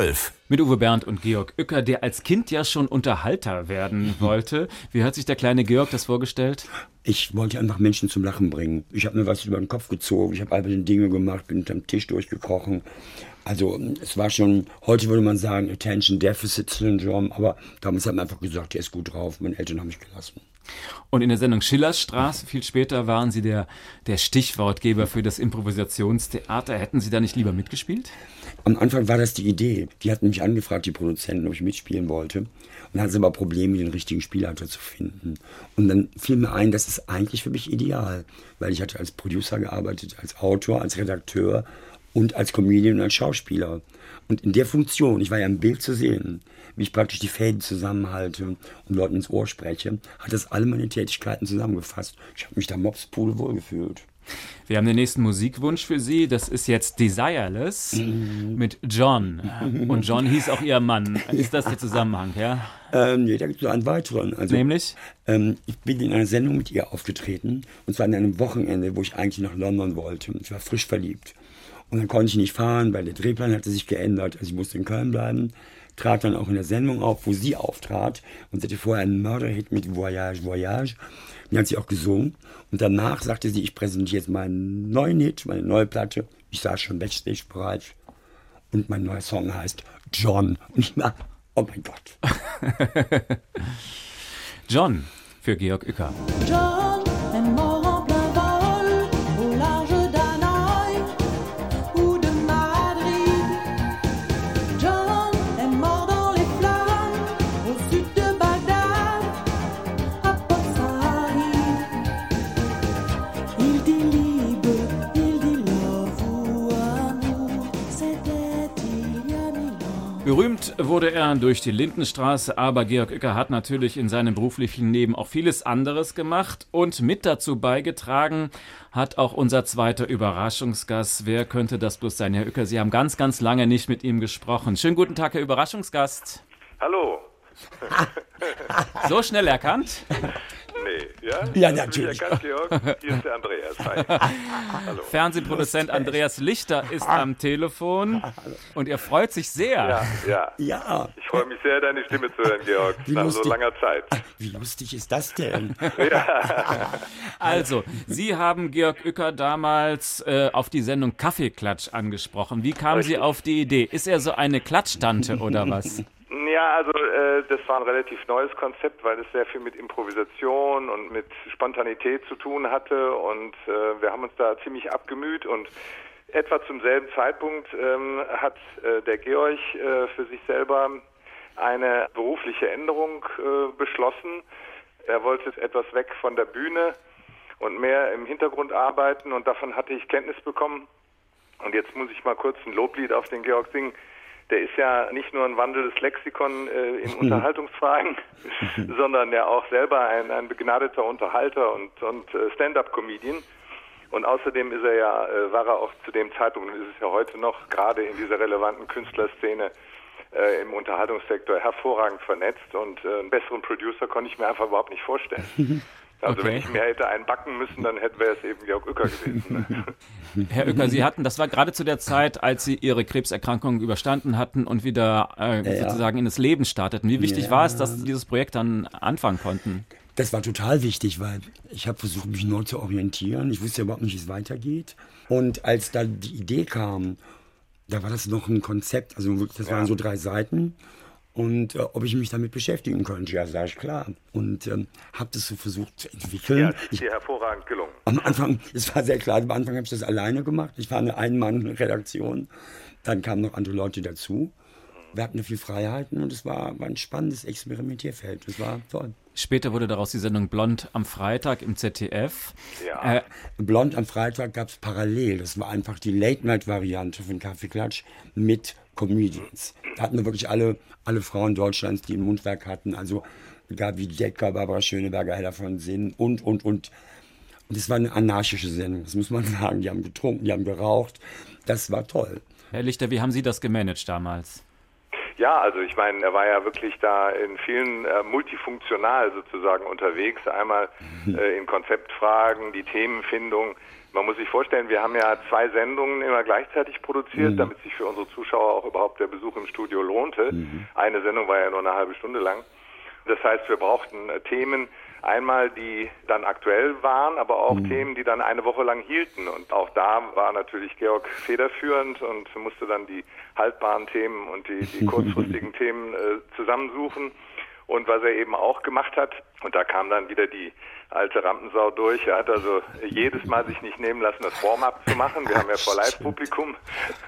Mit Uwe Bernd und Georg Uecker, der als Kind ja schon Unterhalter werden wollte. Wie hat sich der kleine Georg das vorgestellt? Ich wollte einfach Menschen zum Lachen bringen. Ich habe mir was über den Kopf gezogen, ich habe alberne Dinge gemacht, bin unterm Tisch durchgekrochen. Also es war schon, heute würde man sagen, Attention Deficit Syndrome, aber damals hat man einfach gesagt, der ist gut drauf, meine Eltern haben mich gelassen. Und in der Sendung Schillerstraße, viel später, waren Sie der Stichwortgeber für das Improvisationstheater. Hätten Sie da nicht lieber mitgespielt? Am Anfang war das die Idee. Die hatten mich angefragt, die Produzenten, ob ich mitspielen wollte. Und dann hatten sie aber Probleme, den richtigen Spielleiter zu finden. Und dann fiel mir ein, das ist eigentlich für mich ideal. Weil ich hatte als Producer gearbeitet, als Autor, als Redakteur und als Comedian und als Schauspieler. Und in der Funktion, ich war ja im Bild zu sehen, wie ich praktisch die Fäden zusammenhalte und Leuten ins Ohr spreche, hat das alle meine Tätigkeiten zusammengefasst. Ich habe mich da mopspudelwohl gefühlt. Wir haben den nächsten Musikwunsch für Sie. Das ist jetzt Desireless mit John. Und John hieß auch Ihr Mann. Ist das der Zusammenhang, ja? Nee, da gibt es noch einen weiteren. Also, nämlich? Ich bin in einer Sendung mit ihr aufgetreten. Und zwar an einem Wochenende, wo ich eigentlich nach London wollte. Ich war frisch verliebt. Und dann konnte ich nicht fahren, weil der Drehplan hatte sich geändert. Also ich musste in Köln bleiben. Trat dann auch in der Sendung auf, wo sie auftrat. Und sie hatte vorher einen Mörderhit mit Voyage, Voyage. Den hat sie auch gesungen. Und danach sagte sie, ich präsentiere jetzt meinen neuen Hit, meine neue Platte. Ich saß schon backstage bereit. Und mein neuer Song heißt John. Und ich war, oh mein Gott. John für Georg Uecker. John est mort en plein vol au large d'Hanoï ou de Madrid. John est mort dans les flammes au sud de Bagdad, à Port Saïd. Il dit libre, il dit love ou amour, c'était il y a 1000 ans. Berühmt wurde er durch die Lindenstraße, aber Georg Uecker hat natürlich in seinem beruflichen Leben auch vieles anderes gemacht und mit dazu beigetragen hat auch unser zweiter Überraschungsgast. Wer könnte das bloß sein, Herr Uecker? Sie haben ganz, ganz lange nicht mit ihm gesprochen. Schönen guten Tag, Herr Überraschungsgast. Hallo. So schnell erkannt? Nee, ja? Ja, Hast du mich natürlich. erkannt, Georg? Hier ist der Andreas. Hi. Hallo. Fernsehproduzent Andreas Lichter ist am Telefon und er freut sich sehr. Ja. Ja, Ich freue mich sehr, deine Stimme zu hören, Georg, Wie nach so lustig. langer Zeit. wie lustig ist das denn? Also, Sie haben Georg Uecker damals auf die Sendung Kaffeeklatsch angesprochen. Wie kamen Sie auf die Idee? Ist er so eine Klatsch-Tante oder was? Ja, also das war ein relativ neues Konzept, weil es sehr viel mit Improvisation und mit Spontanität zu tun hatte und wir haben uns da ziemlich abgemüht und etwa zum selben Zeitpunkt hat der Georg für sich selber eine berufliche Änderung beschlossen. Er wollte etwas weg von der Bühne und mehr im Hintergrund arbeiten und davon hatte ich Kenntnis bekommen. Und jetzt muss ich mal kurz ein Loblied auf den Georg singen. Der ist ja nicht nur ein wandelndes Lexikon in Unterhaltungsfragen, sondern ja auch selber ein begnadeter Unterhalter und Stand-up-Comedian. Und außerdem ist er ja, war er auch zu dem Zeitpunkt, und ist es ja heute noch, gerade in dieser relevanten Künstlerszene im Unterhaltungssektor hervorragend vernetzt. Und einen besseren Producer konnte ich mir einfach überhaupt nicht vorstellen. Also Okay. wenn ich mir hätte einen backen müssen, dann wäre es eben Georg Uecker gewesen. Herr Uecker, Sie hatten, das war gerade zu der Zeit, als Sie Ihre Krebserkrankung überstanden hatten und wieder sozusagen in das Leben starteten. Wie wichtig war es, dass Sie dieses Projekt dann anfangen konnten? Das war total wichtig, weil ich habe versucht, mich neu zu orientieren. Ich wusste überhaupt nicht, wie es weitergeht. Und als da die Idee kam, da war das noch ein Konzept, also wirklich, das waren so 3 Seiten. Und ob ich mich damit beschäftigen könnte, ja, sag ich klar. Und habe das so versucht zu entwickeln. Ja, es ist dir hervorragend gelungen. Am Anfang, es war sehr klar, am Anfang habe ich das alleine gemacht. Ich war eine Ein-Mann-Redaktion. Dann kamen noch andere Leute dazu. Wir hatten viel Freiheiten und es war ein spannendes Experimentierfeld. Das war toll. Später wurde daraus die Sendung Blond am Freitag im ZDF. Ja. Blond am Freitag gab es parallel. Das war einfach die Late-Night-Variante von Kaffeeklatsch mit Comedians. Da hatten wir wirklich alle Frauen Deutschlands, die ein Mundwerk hatten. Also Gabi Decker, Barbara Schöneberger, Hella von Sinn und. Und es war eine anarchische Sendung, das muss man sagen. Die haben getrunken, die haben geraucht. Das war toll. Herr Lichter, wie haben Sie das gemanagt damals? Ja, also ich meine, er war ja wirklich da in vielen multifunktional sozusagen unterwegs. Einmal in Konzeptfragen, die Themenfindung. Man muss sich vorstellen, wir haben ja 2 Sendungen immer gleichzeitig produziert, damit sich für unsere Zuschauer auch überhaupt der Besuch im Studio lohnte. Eine Sendung war ja nur eine halbe Stunde lang. Das heißt, wir brauchten Themen, einmal die dann aktuell waren, aber auch Themen, die dann eine Woche lang hielten. Und auch da war natürlich Georg federführend und musste dann die haltbaren Themen und die kurzfristigen Themen zusammensuchen. Und was er eben auch gemacht hat, und da kam dann wieder die alte Rampensau durch, er hat also jedes Mal sich nicht nehmen lassen, das Warm-up zu machen. Wir haben ja vor Live-Publikum.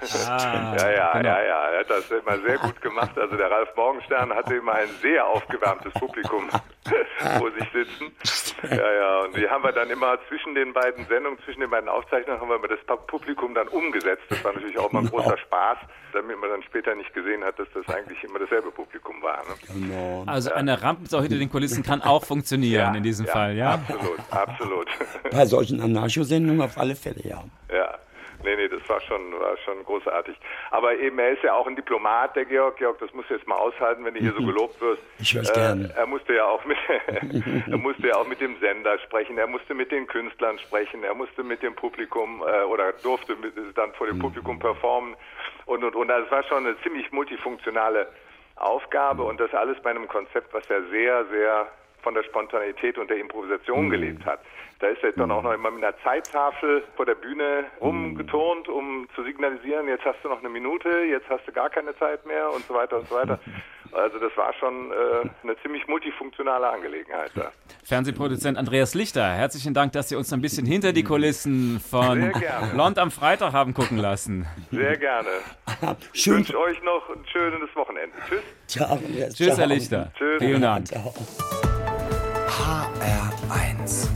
Er hat das immer sehr gut gemacht. Also der Ralf Morgenstern hatte immer ein sehr aufgewärmtes Publikum vor sich sitzen. Und die haben wir dann immer zwischen den beiden Sendungen, zwischen den beiden Aufzeichnungen, haben wir das Publikum dann umgesetzt. Das war natürlich auch mal ein großer Spaß, damit man dann später nicht gesehen hat, dass das eigentlich immer dasselbe Publikum war. Ne? Also eine Rampensau hinter den Kulissen kann auch funktionieren in diesem Fall, ja? Absolut. Bei solchen Anarcho-Sendungen auf alle Fälle, ja. Ja. Nee, das war schon großartig. Aber eben, er ist ja auch ein Diplomat, der Georg. Georg, das musst du jetzt mal aushalten, wenn du hier so gelobt wirst. Ich hör's gerne. Er musste ja auch mit dem Sender sprechen, er musste mit den Künstlern sprechen, er musste mit dem Publikum oder durfte dann vor dem Publikum performen und. Also es war schon eine ziemlich multifunktionale Aufgabe und das alles bei einem Konzept, was ja sehr, sehr von der Spontanität und der Improvisation gelebt hat. Da ist er dann auch noch immer mit einer Zeittafel vor der Bühne rumgeturnt, um zu signalisieren, jetzt hast du noch eine Minute, jetzt hast du gar keine Zeit mehr und so weiter und so weiter. Also das war schon eine ziemlich multifunktionale Angelegenheit da. Fernsehproduzent Andreas Lichter, herzlichen Dank, dass Sie uns ein bisschen hinter die Kulissen von Blond am Freitag haben gucken lassen. Sehr gerne. Ich wünsche euch noch ein schönes Wochenende. Tschüss. Tschüss, Herr Lichter. Tschüss. Vielen Dank. HR1.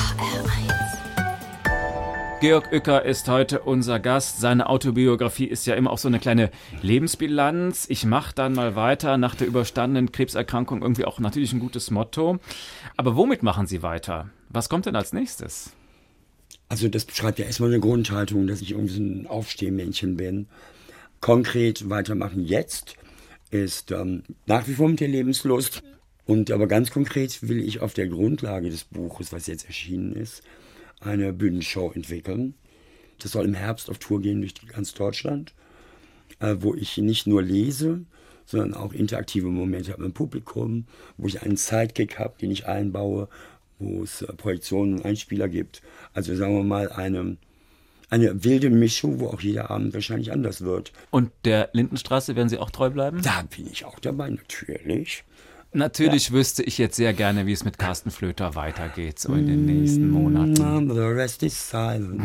Georg Uecker ist heute unser Gast. Seine Autobiografie ist ja immer auch so eine kleine Lebensbilanz. Ich mache dann mal weiter nach der überstandenen Krebserkrankung, irgendwie auch natürlich ein gutes Motto. Aber womit machen Sie weiter? Was kommt denn als nächstes? Also das beschreibt ja erstmal eine Grundhaltung, dass ich irgendwie so ein Aufstehmännchen bin. Konkret weitermachen jetzt ist nach wie vor mit der Lebenslust. Und aber ganz konkret will ich auf der Grundlage des Buches, was jetzt erschienen ist, eine Bühnenshow entwickeln. Das soll im Herbst auf Tour gehen durch ganz Deutschland, wo ich nicht nur lese, sondern auch interaktive Momente habe mit dem Publikum, wo ich einen Sidekick habe, den ich einbaue, wo es Projektionen und Einspieler gibt. Also sagen wir mal eine wilde Mischung, wo auch jeder Abend wahrscheinlich anders wird. Und der Lindenstraße werden Sie auch treu bleiben? Da bin ich auch dabei, natürlich. Natürlich wüsste ich jetzt sehr gerne, wie es mit Carsten Flöter weitergeht, so in den nächsten Monaten. The rest is silent.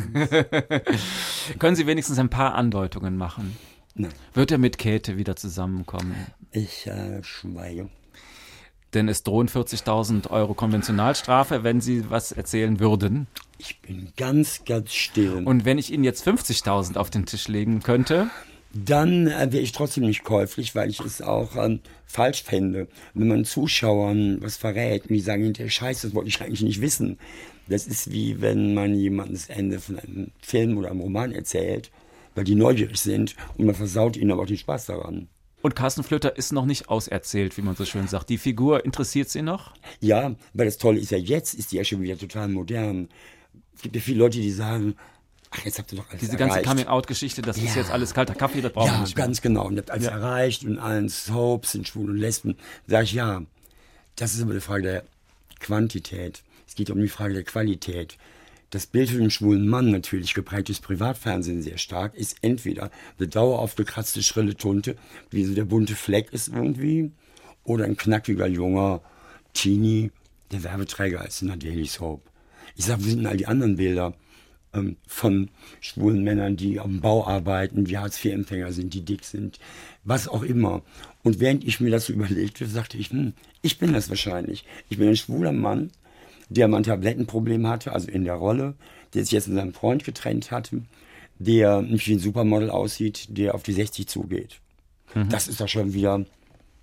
Können Sie wenigstens ein paar Andeutungen machen? Nein. Wird er mit Käthe wieder zusammenkommen? Ich schweige. Denn es drohen 40.000 Euro Konventionalstrafe, wenn Sie was erzählen würden. Ich bin ganz, ganz still. Und wenn ich Ihnen jetzt 50.000 auf den Tisch legen könnte? Dann wäre ich trotzdem nicht käuflich, weil ich es auch falsch fände, wenn man Zuschauern was verrät und die sagen hinterher, Scheiße, das wollte ich eigentlich nicht wissen. Das ist wie wenn man jemandem das Ende von einem Film oder einem Roman erzählt, weil die neugierig sind und man versaut ihnen aber auch den Spaß daran. Und Carsten Flöter ist noch nicht auserzählt, wie man so schön sagt. Die Figur interessiert Sie noch? Ja, weil das Tolle ist ja, jetzt ist die ja schon wieder total modern. Es gibt ja viele Leute, die sagen, ach, jetzt habt ihr doch alles Diese erreicht. ganze Coming-out-Geschichte, das ist jetzt alles kalter Kaffee, das brauchen wir nicht mehr. Ja, ganz genau. Und ihr habt alles erreicht und allen Soaps sind Schwulen und Lesben. Sag ich, ja, das ist aber eine Frage der Quantität. Es geht um die Frage der Qualität. Das Bild von dem schwulen Mann, natürlich geprägt durchs Privatfernsehen sehr stark, ist entweder eine daueraufgekratzte, schrille Tunte, wie so der bunte Fleck ist irgendwie, oder ein knackiger, junger Teenie, der Werbeträger ist in einer Daily Soap. Ich sag, wo sind denn all die anderen Bilder von schwulen Männern, die am Bau arbeiten, die Hartz-IV-Empfänger sind, die dick sind, was auch immer. Und während ich mir das so überlegte, sagte ich, ich bin das wahrscheinlich. Ich bin ein schwuler Mann, der mal ein Tablettenproblem hatte, also in der Rolle, der sich jetzt mit seinem Freund getrennt hatte, der nicht wie ein Supermodel aussieht, der auf die 60 zugeht. Das ist doch schon wieder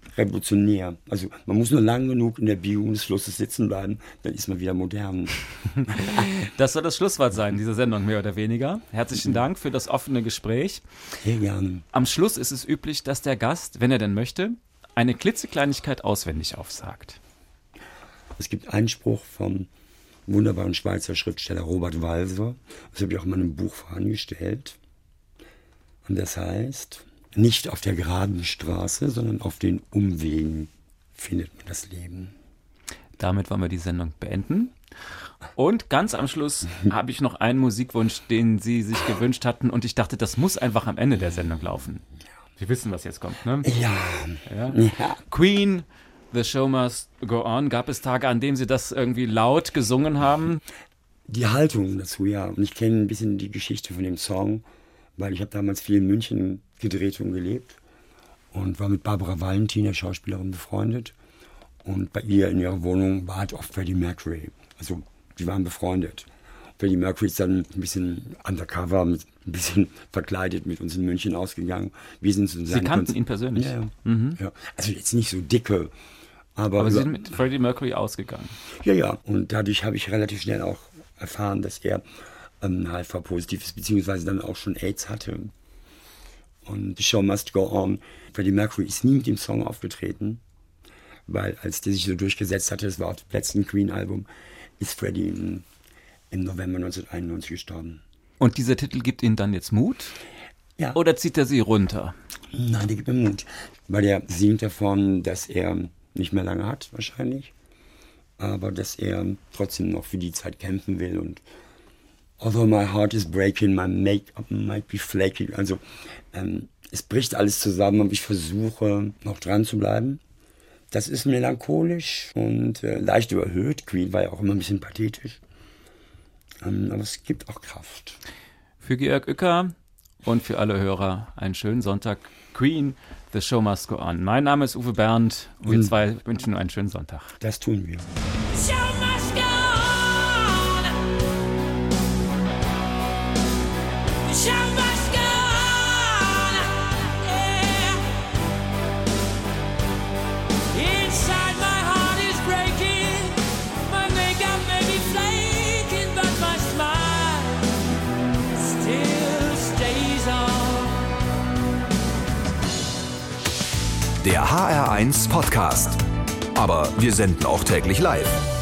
revolutionär. Also man muss nur lang genug in der Biegung des Flusses sitzen bleiben, dann ist man wieder modern. Das soll das Schlusswort sein, dieser Sendung, mehr oder weniger. Herzlichen Dank für das offene Gespräch. Sehr gerne. Am Schluss ist es üblich, dass der Gast, wenn er denn möchte, eine klitzekleinigkeit auswendig aufsagt. Es gibt einen Spruch vom wunderbaren Schweizer Schriftsteller Robert Walser, das habe ich auch in meinem Buch vorangestellt. Und das heißt, nicht auf der geraden Straße, sondern auf den Umwegen findet man das Leben. Damit wollen wir die Sendung beenden. Und ganz am Schluss habe ich noch einen Musikwunsch, den Sie sich gewünscht hatten. Und ich dachte, das muss einfach am Ende der Sendung laufen. Wir wissen, was jetzt kommt, ne? Ja. Queen, The Show Must Go On. Gab es Tage, an denen Sie das irgendwie laut gesungen haben? Die Haltung dazu, ja. Und ich kenne ein bisschen die Geschichte von dem Song, weil ich habe damals viel in München gedreht und gelebt und war mit Barbara Valentin, der Schauspielerin, befreundet. Und bei ihr in ihrer Wohnung war halt auch Freddie Mercury. Also die waren befreundet. Freddie Mercury ist dann ein bisschen undercover, ein bisschen verkleidet mit uns in München ausgegangen. Wir sind zu Sie kannten ihn persönlich? Ja. Ja. Also jetzt nicht so dicke, aber Sie sind mit Freddie Mercury ausgegangen? Ja. Und dadurch habe ich relativ schnell auch erfahren, dass er HIV-positiv ist, beziehungsweise dann auch schon AIDS hatte. Und The Show Must Go On. Freddie Mercury ist nie mit dem Song aufgetreten, weil als der sich so durchgesetzt hatte, das war auf dem letzten Queen-Album, ist Freddie im November 1991 gestorben. Und dieser Titel gibt Ihnen dann jetzt Mut? Ja. Oder zieht er Sie runter? Nein, der gibt mir Mut. Weil er singt davon, dass er nicht mehr lange hat, wahrscheinlich. Aber dass er trotzdem noch für die Zeit kämpfen will. Und although my heart is breaking, my makeup might be flaky. Also es bricht alles zusammen, aber ich versuche noch dran zu bleiben. Das ist melancholisch und leicht überhöht. Queen war ja auch immer ein bisschen pathetisch. Aber es gibt auch Kraft. Für Georg Uecker und für alle Hörer einen schönen Sonntag. Queen, The Show Must Go On. Mein Name ist Uwe Bernd und wir zwei wünschen nur einen schönen Sonntag. Das tun wir. The show must go on. The show must go on. Yeah. Inside my heart is breaking. My makeup may be flaking, but my smile still stays on. Der HR1 Podcast. Aber wir senden auch täglich live.